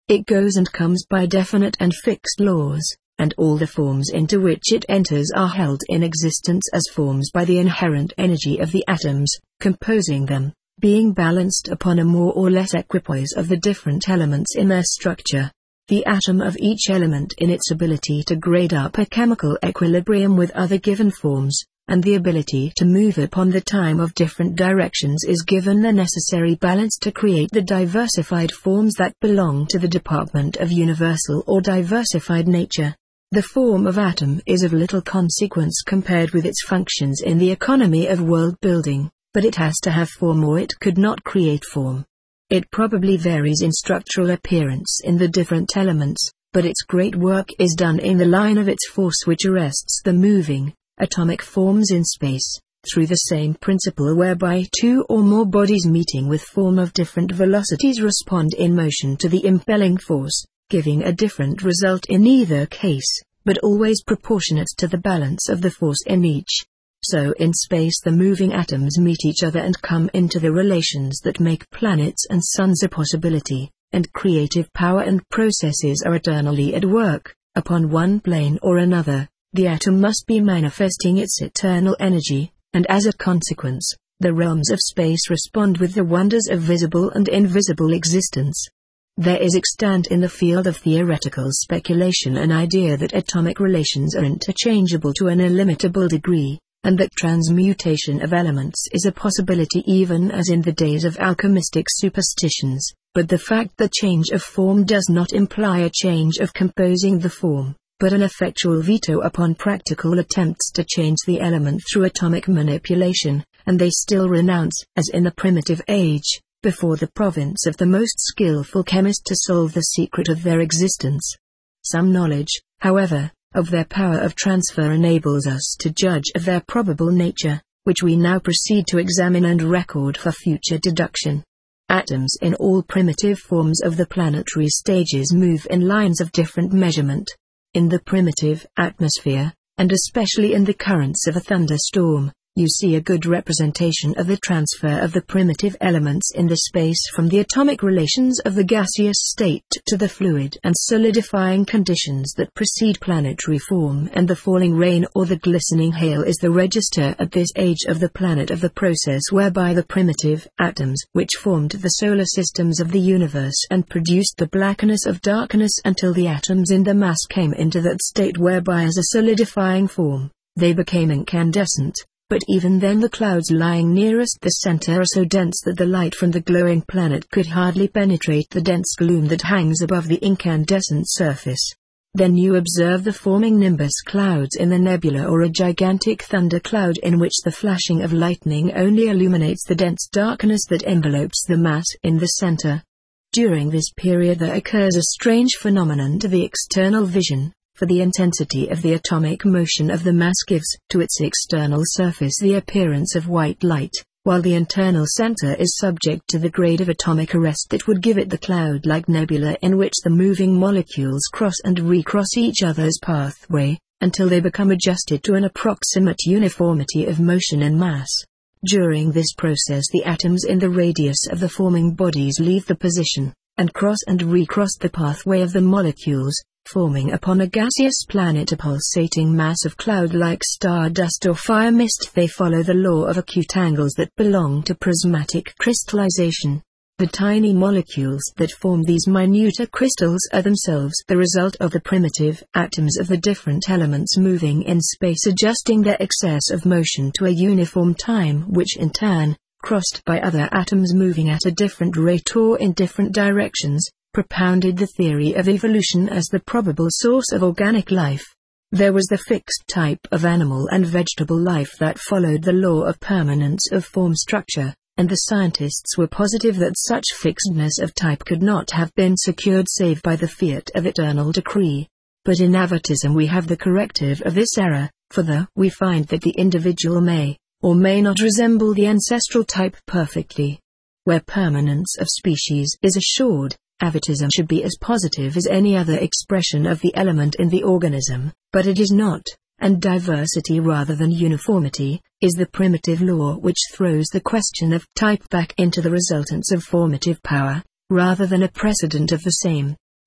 It goes and comes by definite and fixed laws, and all the forms into which it enters are held in existence as forms by the inherent energy of the atoms composing them, being balanced upon a more or less equipoise of the different elements in their structure. The atom of each element in its ability to grade up a chemical equilibrium with other given forms, and the ability to move upon the time of different directions is given the necessary balance to create the diversified forms that belong to the department of universal or diversified nature. The form of atom is of little consequence compared with its functions in the economy of world building, but it has to have form or it could not create form. It probably varies in structural appearance in the different elements, but its great work is done in the line of its force which arrests the moving, atomic forms in space, through the same principle whereby two or more bodies meeting with form of different velocities respond in motion to the impelling force, giving a different result in either case, but always proportionate to the balance of the force in each. So in space the moving atoms meet each other and come into the relations that make planets and suns a possibility, and creative power and processes are eternally at work, upon one plane or another. The atom must be manifesting its eternal energy, and as a consequence, the realms of space respond with the wonders of visible and invisible existence. There is extant in the field of theoretical speculation an idea that atomic relations are interchangeable to an illimitable degree, and that transmutation of elements is a possibility even as in the days of alchemistic superstitions, but the fact that change of form does not imply a change of composing the form, but an effectual veto upon practical attempts to change the element through atomic manipulation, and they still renounce, as in the primitive age, before the province of the most skillful chemist to solve the secret of their existence. Some knowledge, however, of their power of transfer enables us to judge of their probable nature, which we now proceed to examine and record for future deduction. Atoms in all primitive forms of the planetary stages move in lines of different measurement. In the primitive atmosphere, and especially in the currents of a thunderstorm, you see a good representation of the transfer of the primitive elements in the space from the atomic relations of the gaseous state to the fluid and solidifying conditions that precede planetary form, and the falling rain or the glistening hail is the register at this age of the planet of the process whereby the primitive atoms which formed the solar systems of the universe and produced the blackness of darkness until the atoms in the mass came into that state whereby as a solidifying form, they became incandescent. But even then the clouds lying nearest the center are so dense that the light from the glowing planet could hardly penetrate the dense gloom that hangs above the incandescent surface. Then you observe the forming nimbus clouds in the nebula or a gigantic thundercloud in which the flashing of lightning only illuminates the dense darkness that envelopes the mass in the center. During this period there occurs a strange phenomenon to the external vision. For the intensity of the atomic motion of the mass gives to its external surface the appearance of white light, while the internal center is subject to the grade of atomic arrest that would give it the cloud-like nebula in which the moving molecules cross and recross each other's pathway, until they become adjusted to an approximate uniformity of motion and mass. During this process the atoms in the radius of the forming bodies leave the position, and cross and recross the pathway of the molecules, forming upon a gaseous planet a pulsating mass of cloud-like stardust or fire mist. They follow the law of acute angles that belong to prismatic crystallization. The tiny molecules that form these minuter crystals are themselves the result of the primitive atoms of the different elements moving in space, adjusting their excess of motion to a uniform time, which in turn, crossed by other atoms moving at a different rate or in different directions, propounded the theory of evolution as the probable source of organic life. There was the fixed type of animal and vegetable life that followed the law of permanence of form structure, and the scientists were positive that such fixedness of type could not have been secured save by the fiat of eternal decree. But in atavism we have the corrective of this error, for we find that the individual may, or may not resemble the ancestral type perfectly. Where permanence of species is assured, atavism should be as positive as any other expression of the element in the organism, but it is not, and diversity rather than uniformity is the primitive law which throws the question of type back into the resultants of formative power, rather than a precedent of the same.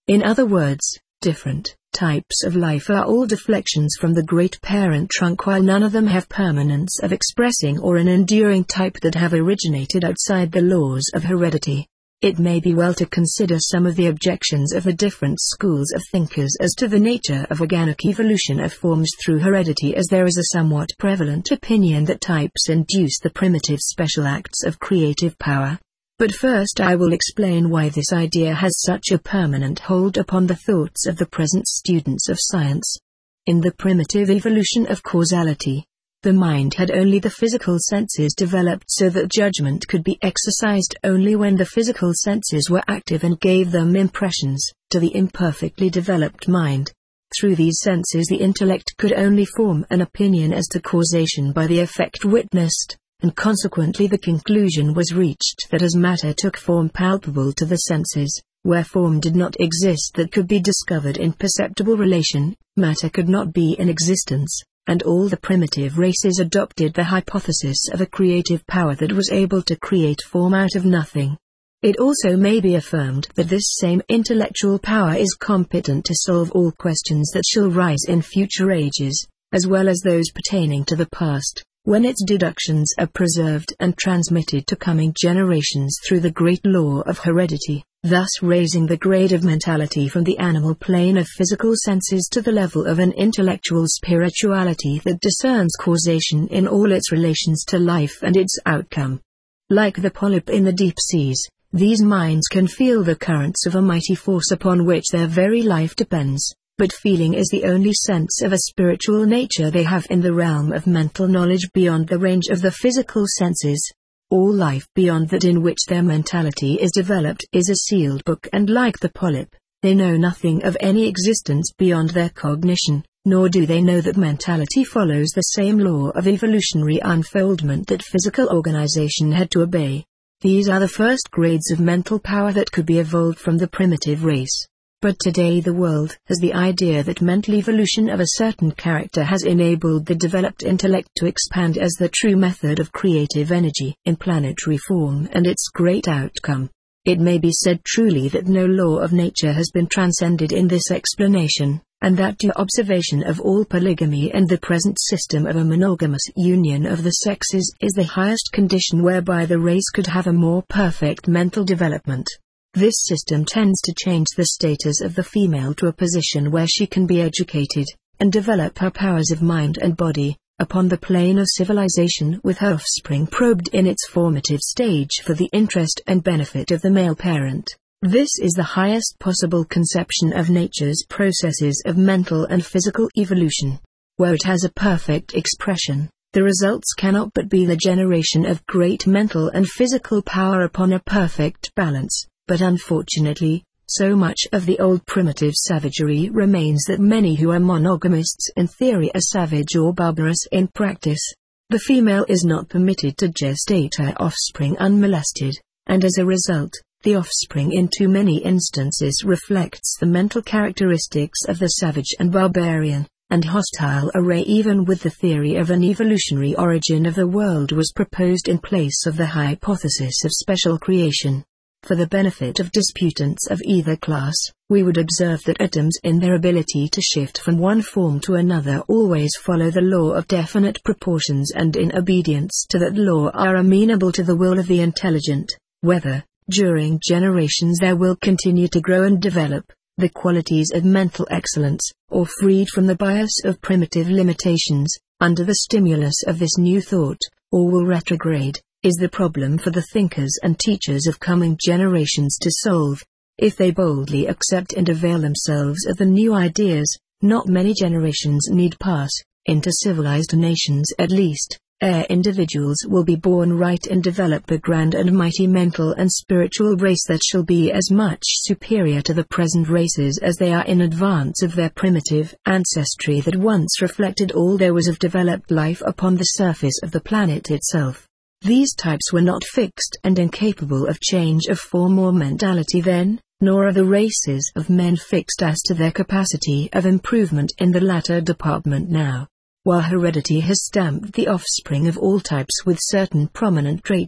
In other words, different types of life are all deflections from the great parent trunk, while none of them have permanence of expressing or an enduring type that have originated outside the laws of heredity. It may be well to consider some of the objections of the different schools of thinkers as to the nature of organic evolution of forms through heredity, as there is a somewhat prevalent opinion that types induce the primitive special acts of creative power. But first I will explain why this idea has such a permanent hold upon the thoughts of the present students of science. In the primitive evolution of causality, the mind had only the physical senses developed so that judgment could be exercised only when the physical senses were active and gave them impressions, to the imperfectly developed mind. Through these senses the intellect could only form an opinion as to causation by the effect witnessed, and consequently the conclusion was reached that as matter took form palpable to the senses, where form did not exist that could be discovered in perceptible relation, matter could not be in existence. And all the primitive races adopted the hypothesis of a creative power that was able to create form out of nothing. It also may be affirmed that this same intellectual power is competent to solve all questions that shall rise in future ages, as well as those pertaining to the past, when its deductions are preserved and transmitted to coming generations through the great law of heredity, thus raising the grade of mentality from the animal plane of physical senses to the level of an intellectual spirituality that discerns causation in all its relations to life and its outcome. Like the polyp in the deep seas, these minds can feel the currents of a mighty force upon which their very life depends, but feeling is the only sense of a spiritual nature they have in the realm of mental knowledge beyond the range of the physical senses. All life beyond that in which their mentality is developed is a sealed book, and like the polyp, they know nothing of any existence beyond their cognition, nor do they know that mentality follows the same law of evolutionary unfoldment that physical organization had to obey. These are the first grades of mental power that could be evolved from the primitive race. But today the world has the idea that mental evolution of a certain character has enabled the developed intellect to expand as the true method of creative energy in planetary form and its great outcome. It may be said truly that no law of nature has been transcended in this explanation, and that due observation of all polygamy and the present system of a monogamous union of the sexes is the highest condition whereby the race could have a more perfect mental development. This system tends to change the status of the female to a position where she can be educated, and develop her powers of mind and body, upon the plane of civilization, with her offspring probed in its formative stage for the interest and benefit of the male parent. This is the highest possible conception of nature's processes of mental and physical evolution. Where it has a perfect expression, the results cannot but be the generation of great mental and physical power upon a perfect balance. But unfortunately, so much of the old primitive savagery remains that many who are monogamists in theory are savage or barbarous in practice. The female is not permitted to gestate her offspring unmolested, and as a result, the offspring in too many instances reflects the mental characteristics of the savage and barbarian, and hostile array. Even with the theory of an evolutionary origin of the world was proposed in place of the hypothesis of special creation. For the benefit of disputants of either class, we would observe that atoms in their ability to shift from one form to another always follow the law of definite proportions, and in obedience to that law are amenable to the will of the intelligent, whether, during generations there will continue to grow and develop, the qualities of mental excellence, or freed from the bias of primitive limitations, under the stimulus of this new thought, or will retrograde, is the problem for the thinkers and teachers of coming generations to solve. If they boldly accept and avail themselves of the new ideas, not many generations need pass, into civilized nations at least, ere individuals will be born right and develop a grand and mighty mental and spiritual race that shall be as much superior to the present races as they are in advance of their primitive ancestry that once reflected all there was of developed life upon the surface of the planet itself. These types were not fixed and incapable of change of form or mentality then, nor are the races of men fixed as to their capacity of improvement in the latter department now. While heredity has stamped the offspring of all types with certain prominent traits,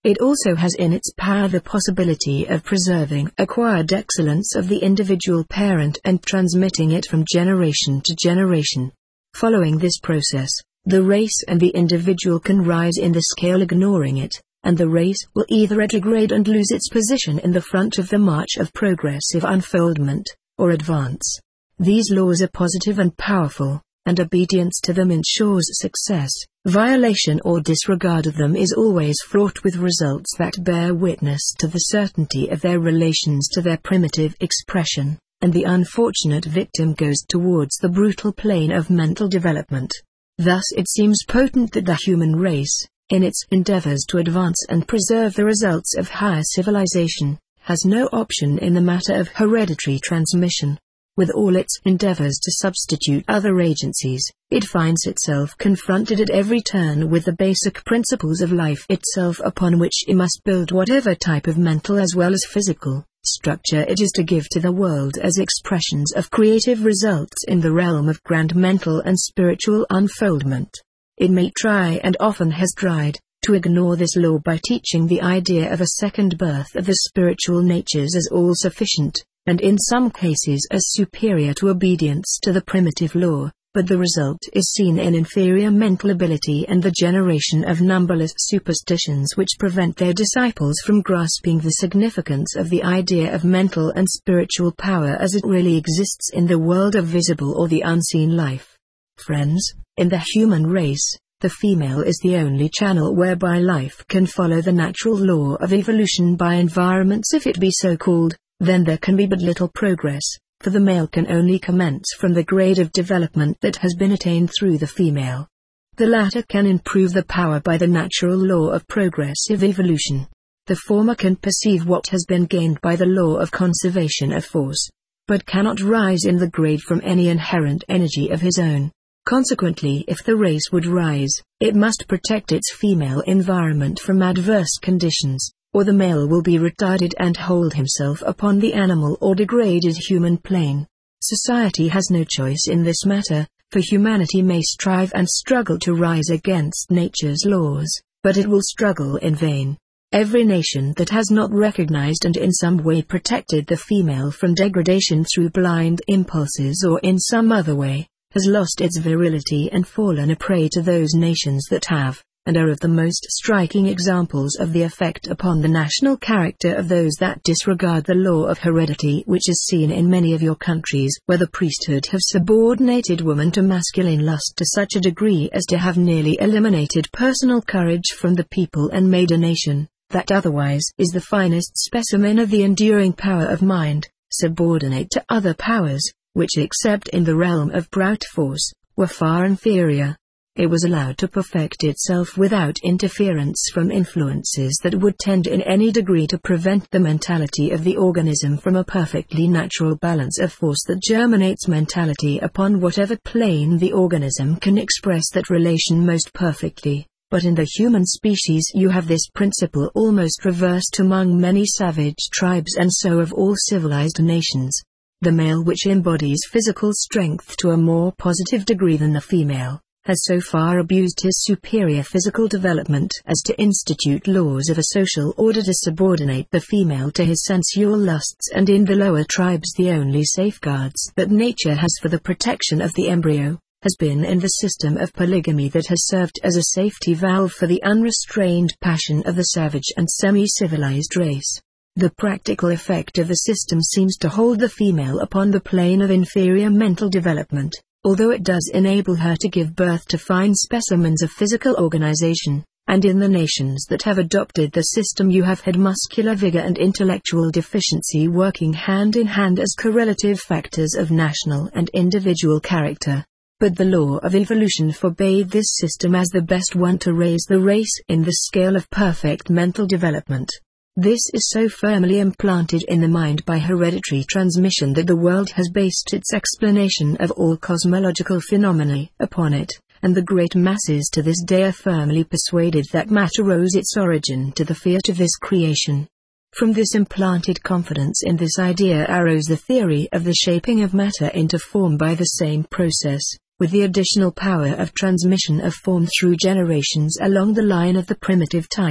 It also has in its power the possibility of preserving acquired excellence of the individual parent and transmitting it from generation to generation. Following this process, the race and the individual can rise in the scale ignoring it, and the race will either retrograde and lose its position in the front of the march of progressive unfoldment, or advance. These laws are positive and powerful, and obedience to them ensures success. Violation or disregard of them is always fraught with results that bear witness to the certainty of their relations to their primitive expression, and the unfortunate victim goes towards the brutal plane of mental development. Thus it seems potent that the human race, in its endeavors to advance and preserve the results of higher civilization, has no option in the matter of hereditary transmission. With all its endeavors to substitute other agencies, it finds itself confronted at every turn with the basic principles of life itself upon which it must build whatever type of mental as well as physical structure it is to give to the world as expressions of creative results in the realm of grand mental and spiritual unfoldment. It may try, and often has tried, to ignore this law by teaching the idea of a second birth of the spiritual natures as all-sufficient, and in some cases as superior to obedience to the primitive law, but the result is seen in inferior mental ability and the generation of numberless superstitions which prevent their disciples from grasping the significance of the idea of mental and spiritual power as it really exists in the world of visible or the unseen life. Friends, in the human race, the female is the only channel whereby life can follow the natural law of evolution by environments, if it be so called. Then there can be but little progress, for the male can only commence from the grade of development that has been attained through the female. The latter can improve the power by the natural law of progressive evolution. The former can perceive what has been gained by the law of conservation of force, but cannot rise in the grade from any inherent energy of his own. Consequently, if the race would rise, it must protect its female environment from adverse conditions, or the male will be retarded and hold himself upon the animal or degraded human plane. Society has no choice in this matter, for humanity may strive and struggle to rise against nature's laws, but it will struggle in vain. Every nation that has not recognized and in some way protected the female from degradation through blind impulses or in some other way, has lost its virility and fallen a prey to those nations that have, and are of the most striking examples of the effect upon the national character of those that disregard the law of heredity, which is seen in many of your countries where the priesthood have subordinated woman to masculine lust to such a degree as to have nearly eliminated personal courage from the people and made a nation, that otherwise is the finest specimen of the enduring power of mind, subordinate to other powers, which except in the realm of brute force, were far inferior. It was allowed to perfect itself without interference from influences that would tend in any degree to prevent the mentality of the organism from a perfectly natural balance of force that germinates mentality upon whatever plane the organism can express that relation most perfectly. But in the human species you have this principle almost reversed among many savage tribes and so of all civilized nations. The male, which embodies physical strength to a more positive degree than the female, has so far abused his superior physical development as to institute laws of a social order to subordinate the female to his sensual lusts, and in the lower tribes the only safeguards that nature has for the protection of the embryo has been in the system of polygamy that has served as a safety valve for the unrestrained passion of the savage and semi-civilized race. The practical effect of the system seems to hold the female upon the plane of inferior mental development, although it does enable her to give birth to fine specimens of physical organization, and in the nations that have adopted the system you have had muscular vigor and intellectual deficiency working hand in hand as correlative factors of national and individual character. But the law of evolution forbade this system as the best one to raise the race in the scale of perfect mental development. This is so firmly implanted in the mind by hereditary transmission that the world has based its explanation of all cosmological phenomena upon it, and the great masses to this day are firmly persuaded that matter owes its origin to the fiat of this creation. From this implanted confidence in this idea arose the theory of the shaping of matter into form by the same process, with the additional power of transmission of form through generations along the line of the primitive type.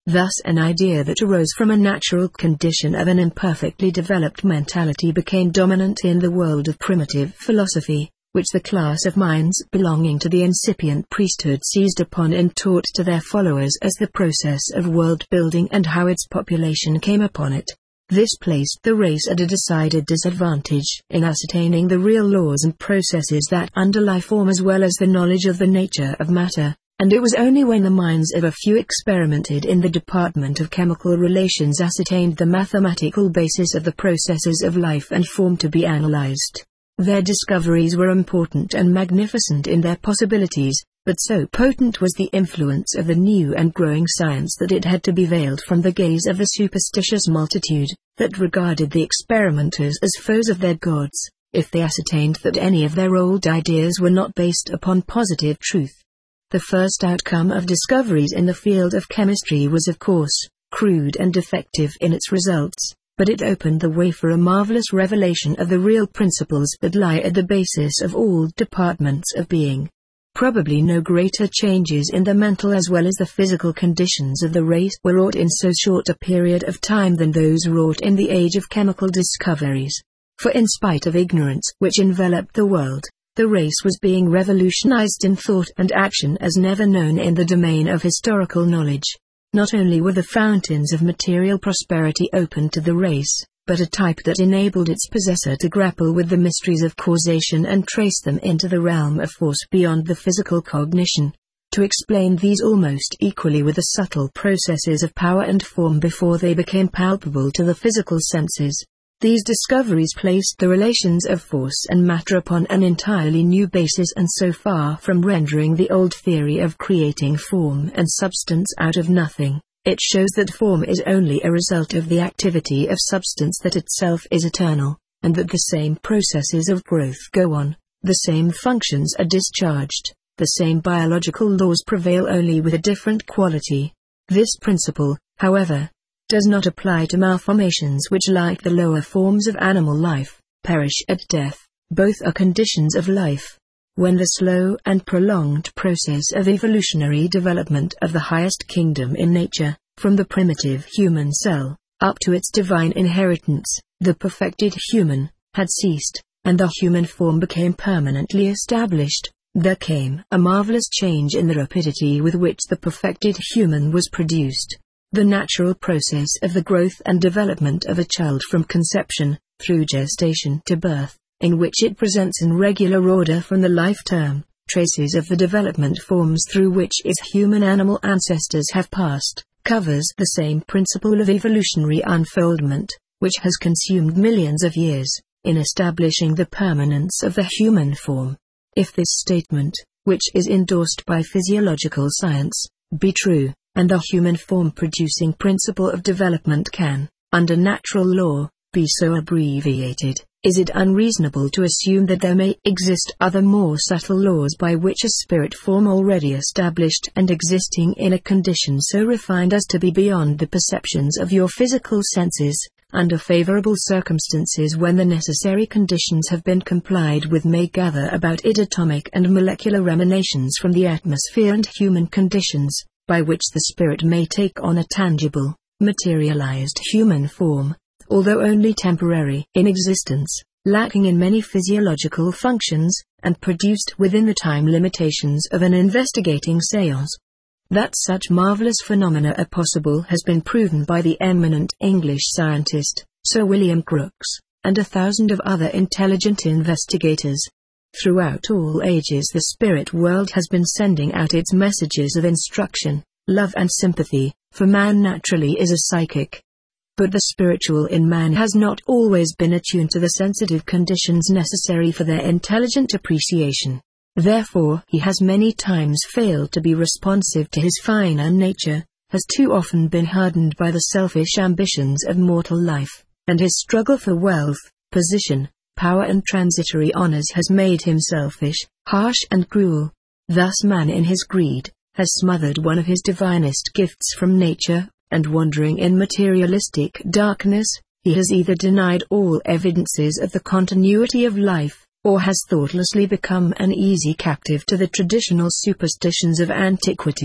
Thus an idea that arose from a natural condition of an imperfectly developed mentality became dominant in the world of primitive philosophy, which the class of minds belonging to the incipient priesthood seized upon and taught to their followers as the process of world-building and how its population came upon it. This placed the race at a decided disadvantage in ascertaining the real laws and processes that underlie form as well as the knowledge of the nature of matter, and it was only when the minds of a few experimented in the department of chemical relations ascertained the mathematical basis of the processes of life and form to be analyzed. Their discoveries were important and magnificent in their possibilities, but so potent was the influence of the new and growing science that it had to be veiled from the gaze of the superstitious multitude, that regarded the experimenters as foes of their gods, if they ascertained that any of their old ideas were not based upon positive truth. The first outcome of discoveries in the field of chemistry was of course crude and defective in its results, but it opened the way for a marvelous revelation of the real principles that lie at the basis of all departments of being. Probably no greater changes in the mental as well as the physical conditions of the race were wrought in so short a period of time than those wrought in the age of chemical discoveries. For in spite of ignorance which enveloped the world, the race was being revolutionized in thought and action as never known in the domain of historical knowledge. Not only were the fountains of material prosperity open to the race, but a type that enabled its possessor to grapple with the mysteries of causation and trace them into the realm of force beyond the physical cognition. To explain these almost equally with the subtle processes of power and form before they became palpable to the physical senses. These discoveries placed the relations of force and matter upon an entirely new basis, and so far from rendering the old theory of creating form and substance out of nothing, it shows that form is only a result of the activity of substance that itself is eternal, and that the same processes of growth go on, the same functions are discharged, the same biological laws prevail only with a different quality. This principle, however, does not apply to malformations which, like the lower forms of animal life, perish at death. Both are conditions of life. When the slow and prolonged process of evolutionary development of the highest kingdom in nature, from the primitive human cell, up to its divine inheritance, the perfected human, had ceased, and the human form became permanently established, there came a marvelous change in the rapidity with which the perfected human was produced. The natural process of the growth and development of a child from conception, through gestation to birth, in which it presents in regular order from the life term, traces of the development forms through which its human animal ancestors have passed, covers the same principle of evolutionary unfoldment, which has consumed millions of years, in establishing the permanence of the human form. If this statement, which is endorsed by physiological science, be true, and the human form-producing principle of development can, under natural law, be so abbreviated, is it unreasonable to assume that there may exist other more subtle laws by which a spirit form already established and existing in a condition so refined as to be beyond the perceptions of your physical senses, under favorable circumstances when the necessary conditions have been complied with, may gather about it atomic and molecular emanations from the atmosphere and human conditions, by which the spirit may take on a tangible, materialized human form, although only temporary in existence, lacking in many physiological functions, and produced within the time limitations of an investigating séance. That such marvelous phenomena are possible has been proven by the eminent English scientist, Sir William Crookes, and 1,000 of other intelligent investigators. Throughout all ages the spirit world has been sending out its messages of instruction, love and sympathy, for man naturally is a psychic. But the spiritual in man has not always been attuned to the sensitive conditions necessary for their intelligent appreciation. Therefore he has many times failed to be responsive to his finer nature, has too often been hardened by the selfish ambitions of mortal life, and his struggle for wealth, position, power and transitory honors has made him selfish, harsh and cruel. Thus man in his greed, has smothered one of his divinest gifts from nature, and wandering in materialistic darkness, he has either denied all evidences of the continuity of life, or has thoughtlessly become an easy captive to the traditional superstitions of antiquity.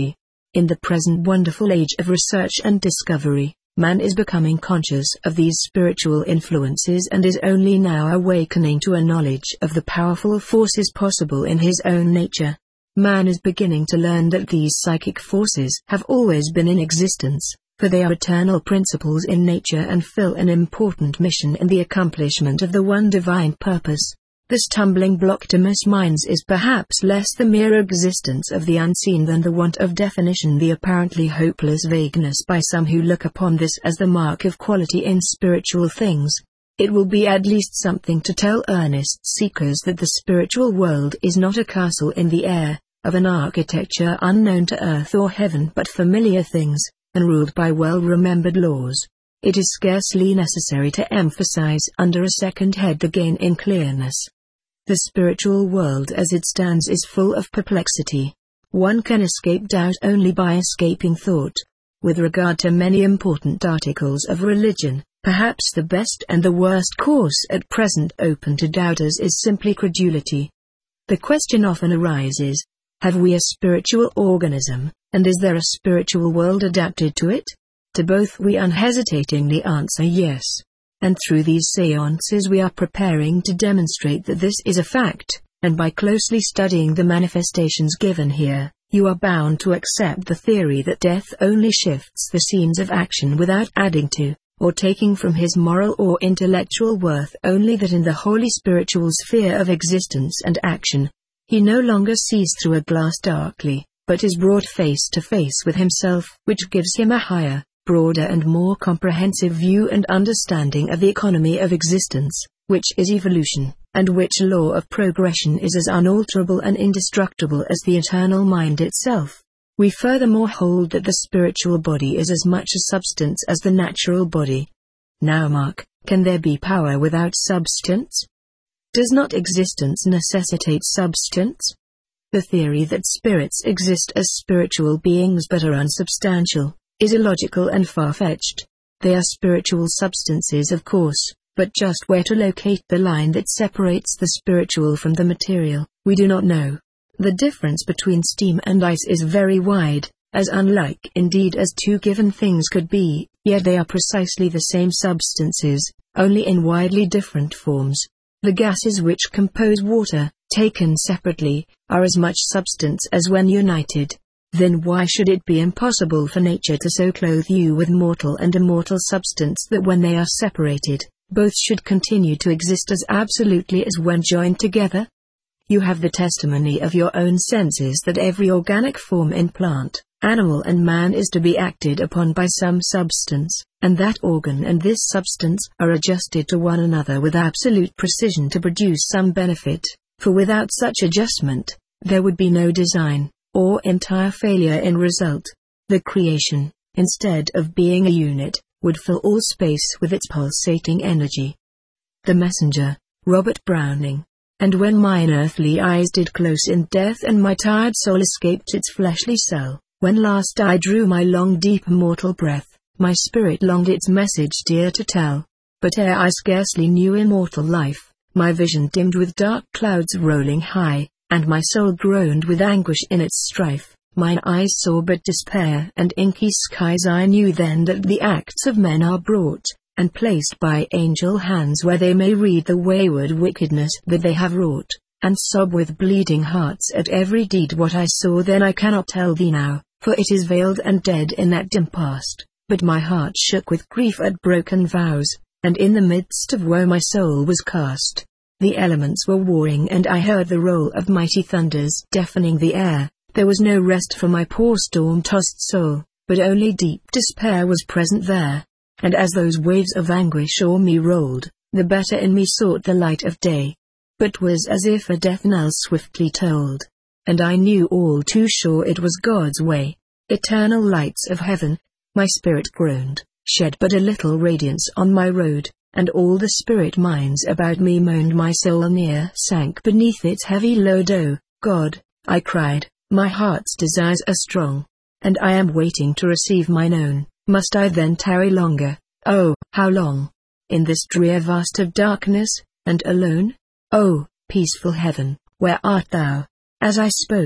In the present wonderful age of research and discovery, man is becoming conscious of these spiritual influences and is only now awakening to a knowledge of the powerful forces possible in his own nature. Man is beginning to learn that these psychic forces have always been in existence, for they are eternal principles in nature and fill an important mission in the accomplishment of the one divine purpose. The stumbling block to most minds is perhaps less the mere existence of the unseen than the want of definition, the apparently hopeless vagueness by some who look upon this as the mark of quality in spiritual things. It will be at least something to tell earnest seekers that the spiritual world is not a castle in the air, of an architecture unknown to earth or heaven but familiar things, and ruled by well-remembered laws. It is scarcely necessary to emphasize under a second head the gain in clearness. The spiritual world as it stands is full of perplexity. One can escape doubt only by escaping thought. With regard to many important articles of religion, perhaps the best and the worst course at present open to doubters is simply credulity. The question often arises, have we a spiritual organism, and is there a spiritual world adapted to it? To both we unhesitatingly answer yes. And through these seances we are preparing to demonstrate that this is a fact, and by closely studying the manifestations given here, you are bound to accept the theory that death only shifts the scenes of action without adding to, or taking from his moral or intellectual worth, only that in the holy spiritual sphere of existence and action, he no longer sees through a glass darkly, but is brought face to face with himself, which gives him a higher, broader and more comprehensive view and understanding of the economy of existence, which is evolution, and which law of progression is as unalterable and indestructible as the eternal mind itself. We furthermore hold that the spiritual body is as much a substance as the natural body. Now mark, can there be power without substance? Does not existence necessitate substance? The theory that spirits exist as spiritual beings but are unsubstantial is illogical and far-fetched. They are spiritual substances of course, but just where to locate the line that separates the spiritual from the material, we do not know. The difference between steam and ice is very wide, as unlike indeed as two given things could be, yet they are precisely the same substances, only in widely different forms. The gases which compose water, taken separately, are as much substance as when united. Then why should it be impossible for nature to so clothe you with mortal and immortal substance that when they are separated, both should continue to exist as absolutely as when joined together? You have the testimony of your own senses that every organic form in plant, animal and man is to be acted upon by some substance, and that organ and this substance are adjusted to one another with absolute precision to produce some benefit, for without such adjustment, there would be no design, or entire failure in result. The creation, instead of being a unit, would fill all space with its pulsating energy. The Messenger, Robert Browning. And when mine earthly eyes did close in death and my tired soul escaped its fleshly cell, when last I drew my long deep immortal breath, my spirit longed its message dear to tell. But ere I scarcely knew immortal life, my vision dimmed with dark clouds rolling high, and my soul groaned with anguish in its strife. Mine eyes saw but despair and inky skies. I knew then that the acts of men are brought, and placed by angel hands where they may read the wayward wickedness that they have wrought, and sob with bleeding hearts at every deed. What I saw then I cannot tell thee now, for it is veiled and dead in that dim past, but my heart shook with grief at broken vows, and in the midst of woe my soul was cast. The elements were warring and I heard the roll of mighty thunders deafening the air. There was no rest for my poor storm-tossed soul, but only deep despair was present there. And as those waves of anguish o'er me rolled, the better in me sought the light of day. But 'twas as if a death knell swiftly tolled, and I knew all too sure it was God's way. Eternal lights of heaven, my spirit groaned, shed but a little radiance on my road, and all the spirit minds about me moaned. My soul near sank beneath its heavy load. Oh, God, I cried, my heart's desires are strong, and I am waiting to receive mine own. Must I then tarry longer? Oh, how long? In this drear vast of darkness, and alone? Oh, peaceful heaven, where art thou? As I spoke,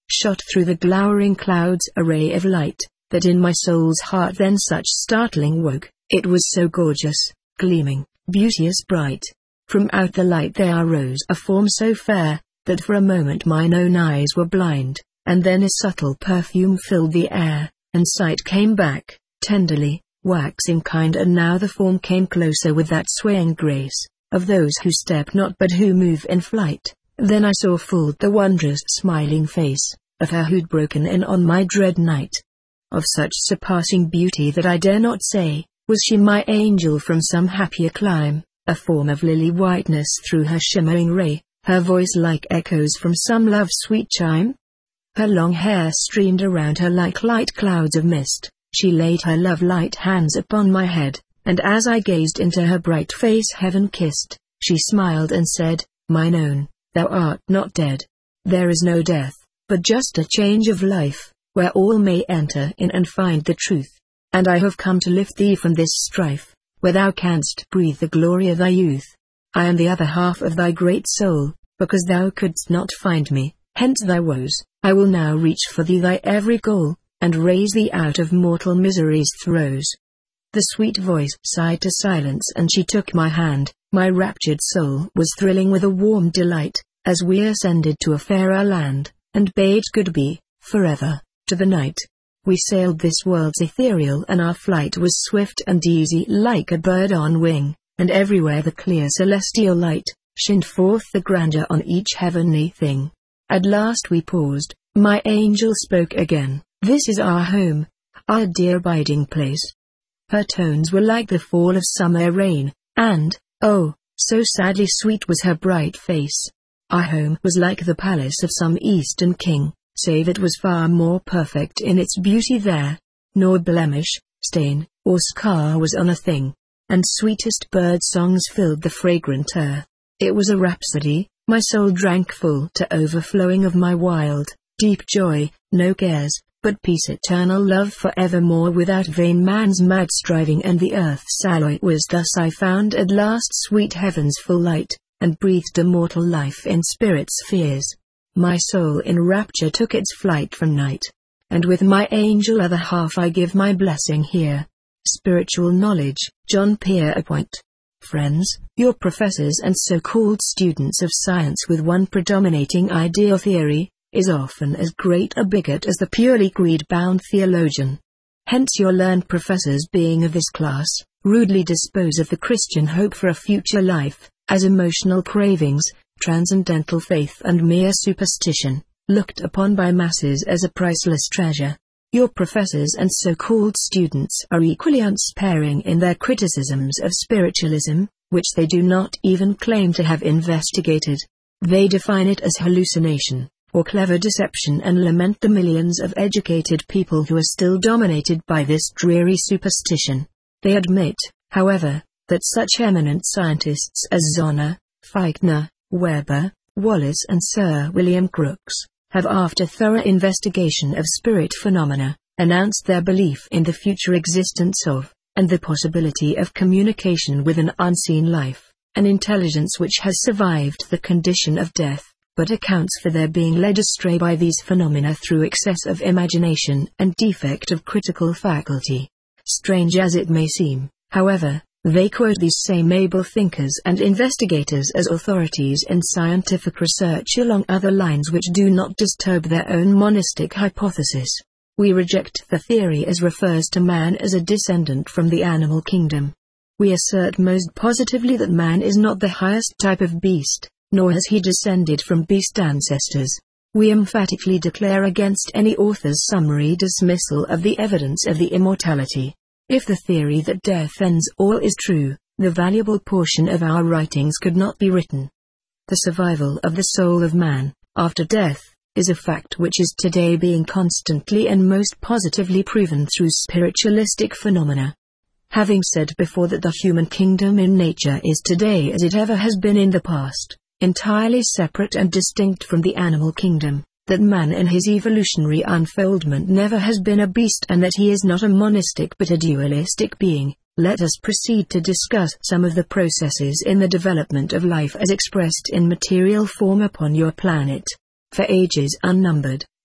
shot through the glowering clouds a ray of light, that in my soul's heart then such startling woke. It was so gorgeous, gleaming, beauteous bright. From out the light there arose a form so fair, that for a moment mine own eyes were blind, and then a subtle perfume filled the air, and sight came back, tenderly, waxing kind. And now the form came closer with that swaying grace, of those who step not but who move in flight. Then I saw full the wondrous smiling face, of her who'd broken in on my dread night. Of such surpassing beauty that I dare not say, was she my angel from some happier clime, a form of lily whiteness through her shimmering ray, her voice like echoes from some love-sweet chime. Her long hair streamed around her like light clouds of mist. She laid her love-light hands upon my head, and as I gazed into her bright face heaven kissed, she smiled and said, "Mine own, thou art not dead. There is no death, but just a change of life, where all may enter in and find the truth. And I have come to lift thee from this strife, where thou canst breathe the glory of thy youth. I am the other half of thy great soul, because thou couldst not find me, hence thy woes. I will now reach for thee thy every goal, and raise thee out of mortal misery's throes." The sweet voice sighed to silence, and she took my hand. My raptured soul was thrilling with a warm delight, as we ascended to a fairer land, and bade good be, forever, to the night. We sailed this world's ethereal, and our flight was swift and easy like a bird on wing, and everywhere the clear celestial light shined forth the grandeur on each heavenly thing. At last we paused. My angel spoke again. "This is our home, our dear abiding place." Her tones were like the fall of summer rain, and, oh, so sadly sweet was her bright face. Our home was like the palace of some eastern king, save it was far more perfect in its beauty there. Nor blemish, stain, or scar was on a thing, and sweetest bird songs filled the fragrant air. It was a rhapsody. My soul drank full to overflowing of my wild, deep joy, no cares, but peace, eternal love forevermore, without vain man's mad striving and the earth's alloy was. Thus I found at last sweet heaven's full light, and breathed immortal life in spirit spheres. My soul in rapture took its flight from night, and with my angel other half I give my blessing here. Spiritual knowledge, John Pierpont. Friends, your professors and so-called students of science with one predominating ideal theory, is often as great a bigot as the purely greed-bound theologian. Hence your learned professors, being of this class, rudely dispose of the Christian hope for a future life, as emotional cravings, transcendental faith and mere superstition, looked upon by masses as a priceless treasure. Your professors and so-called students are equally unsparing in their criticisms of spiritualism, which they do not even claim to have investigated. They define it as hallucination, or clever deception, and lament the millions of educated people who are still dominated by this dreary superstition. They admit, however, that such eminent scientists as Zonner, Feichtner, Weber, Wallace and Sir William Crookes have, after thorough investigation of spirit phenomena, announced their belief in the future existence of, and the possibility of communication with an unseen life, an intelligence which has survived the condition of death, but accounts for their being led astray by these phenomena through excess of imagination and defect of critical faculty. Strange as it may seem, however, they quote these same able thinkers and investigators as authorities in scientific research along other lines which do not disturb their own monistic hypothesis. We reject the theory as refers to man as a descendant from the animal kingdom. We assert most positively that man is not the highest type of beast, nor has he descended from beast ancestors. We emphatically declare against any author's summary dismissal of the evidence of the immortality. If the theory that death ends all is true, the valuable portion of our writings could not be written. The survival of the soul of man, after death, is a fact which is today being constantly and most positively proven through spiritualistic phenomena. Having said before that the human kingdom in nature is today as it ever has been in the past, entirely separate and distinct from the animal kingdom, that man in his evolutionary unfoldment never has been a beast, and that he is not a monistic but a dualistic being, let us proceed to discuss some of the processes in the development of life as expressed in material form upon your planet. For ages unnumbered,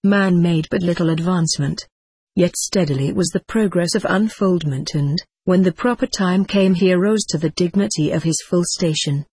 Man made but little advancement. Yet steadily was the progress of unfoldment, and, when the proper time came, he arose to the dignity of his full station.